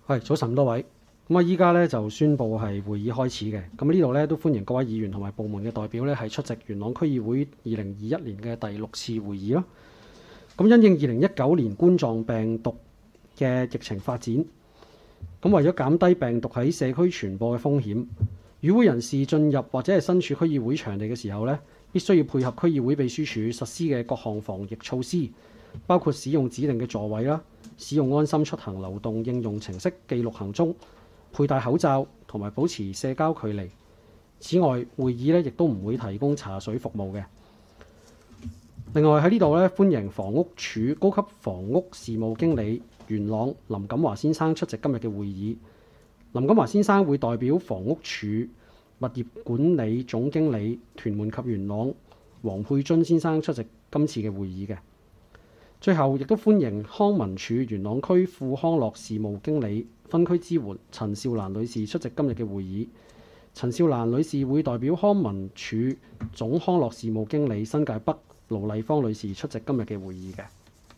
係早晨，多位。咁啊，依家咧就宣布係會議開始嘅。咁呢度咧都歡迎各位議員同埋部門嘅代表咧係出席元朗區議會2021年嘅第6次會議咯。咁因應2019年冠狀病毒嘅疫情發展，咁為咗減低病毒喺社區傳播嘅風險，與會人士進入或者係身處區議會場地嘅時候咧，必須要配合區議會秘書處實施嘅各項防疫措施，包括使用指定嘅座位啦，使用安心出行流動應用程式記錄行蹤，佩戴口罩同埋保持社交距離。此外，會議咧亦都唔會提供茶水服務嘅。另外喺呢度咧，歡迎房屋署高級房屋事務經理元朗林錦華先生出席今日嘅會議。林錦華先生會代表房屋署物業管理總經理屯門及元朗黃佩津先生出席今次嘅會議嘅。最後亦都歡迎康文署元朗區富康樂事務經理分區支援陳少蘭女士出席今日嘅會議。陳少蘭女士會代表康文署總康樂事務經理新界北盧麗芳女士出席今日嘅會議嘅。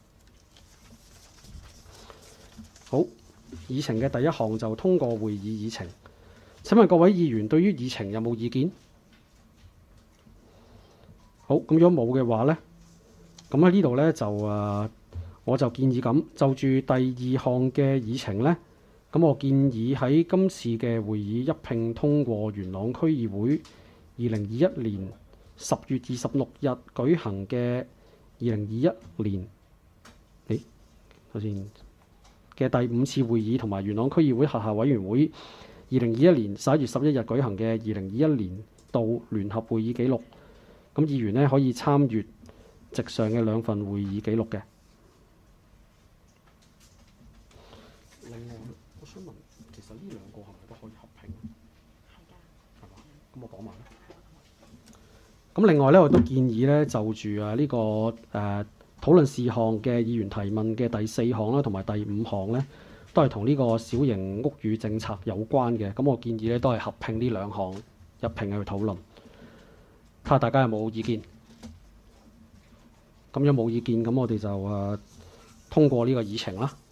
好，議程嘅第一項就通過會議議程。請問各位議員對於議程有冇意見？好，咁如果冇嘅話呢，咁喺呢度呢，我就建議咁就住第2項嘅議程呢，咁我建議喺今次嘅會議一併通過元朗區議會2021年10月26日舉行嘅2021年首先嘅第5次會議，同埋元朗區議會轄下委員會2021年11月11日舉行嘅2021年度聯合會議記錄。咁議員呢可以參閱席上嘅2份會議記錄嘅。另外，我想問，其實呢2個係咪都可以合併？係嘛？咁我講埋啦。咁另外咧，我都建議咧，就住呢個討論事項嘅議員提問嘅第4項啦，同埋第5項咧，都係同呢個小型屋宇政策有關嘅。咁我建議咧，都係合併呢2項一併去討論。睇下大家有冇意見。咁有冇意見，咁我哋就通過呢個議程啦。